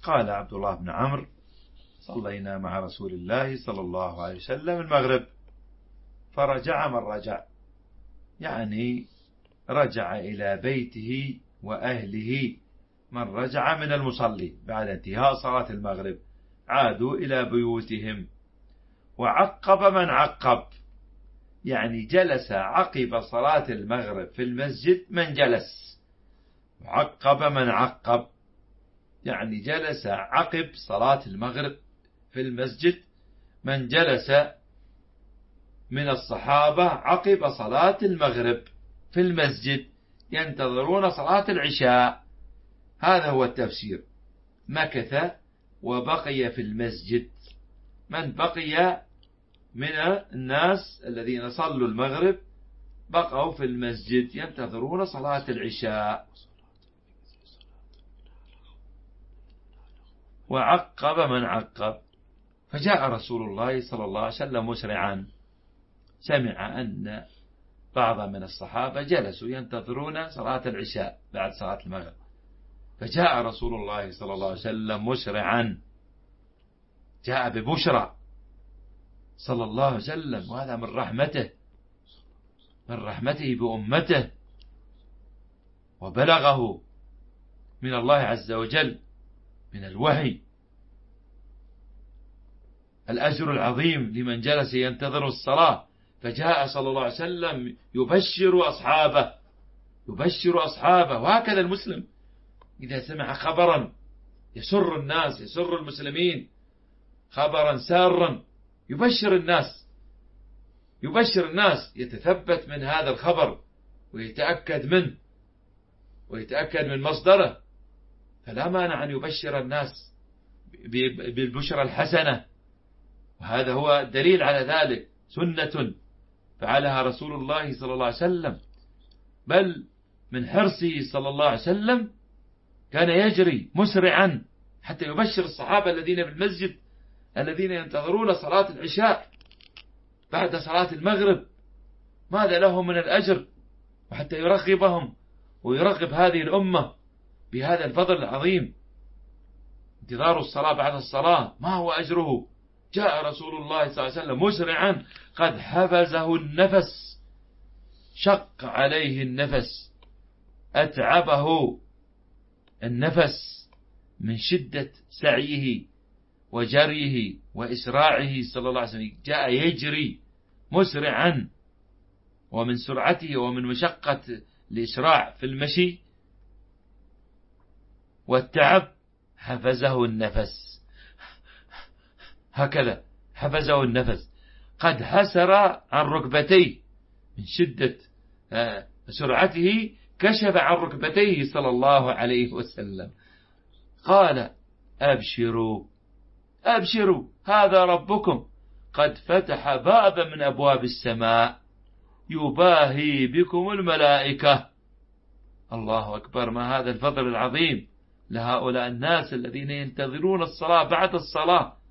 قال عبد الله بن عمرو: صلينا مع رسول الله صلى الله عليه وسلم المغرب، فرجع من رجع، يعني رجع إلى بيته وأهله، من رجع من المصلي بعد انتهاء صلاة المغرب عادوا إلى بيوتهم. وعقب من عقب، يعني جلس عقب صلاة المغرب في المسجد من جلس. عقب من عقب، يعني جلس عقب صلاة المغرب في المسجد من جلس من الصحابة عقب صلاة المغرب في المسجد ينتظرون صلاة العشاء. هذا هو التفسير. مكث وبقي في المسجد، من بقي من الناس الذين صلوا المغرب بقوا في المسجد ينتظرون صلاة العشاء. وعقب من عقب، فجاء رسول الله صلى الله عليه وسلم مسرعا، سمع أن بعض من الصحابة جلسوا ينتظرون صلاة العشاء بعد صلاة المغرب، فجاء رسول الله صلى الله عليه وسلم مسرعا، جاء ببشرى صلى الله عليه وسلم، وهذا من رحمته بأمته، وبلغه من الله عز وجل من الوحي الأجر العظيم لمن جلس ينتظر الصلاة. فجاء صلى الله عليه وسلم يبشر أصحابه. وهكذا المسلم إذا سمع خبرا يسر الناس، يسر المسلمين، خبرا سارا، يبشر الناس، يتثبت من هذا الخبر ويتأكد من مصدره، فلا مانع أن يبشر الناس بالبشرى الحسنة. وهذا هو دليل على ذلك، سنة فعلها رسول الله صلى الله عليه وسلم، بل من حرصه صلى الله عليه وسلم كان يجري مسرعا حتى يبشر الصحابة الذين بالمسجد الذين ينتظرون صلاة العشاء بعد صلاة المغرب ماذا لهم من الأجر، وحتى يرغبهم ويرغب هذه الأمة بهذا الفضل العظيم. انتظار الصلاة بعد الصلاة ما هو أجره؟ جاء رسول الله صلى الله عليه وسلم مسرعا قد حفزه النفس، شق عليه النفس، أتعبه النفس من شدة سعيه وجريه وإسراعه صلى الله عليه وسلم. جاء يجري مسرعا، ومن سرعته ومن مشقة الإسراع في المشي والتعب حفزه النفس، هكذا حفزه النفس، قد حسر عن ركبتيه من شدة سرعته، كشف عن ركبتيه صلى الله عليه وسلم. قال: أبشروا هذا ربكم قد فتح بابا من أبواب السماء يباهي بكم الملائكة. الله أكبر، ما هذا الفضل العظيم لهؤلاء الناس الذين ينتظرون الصلاة بعد الصلاة.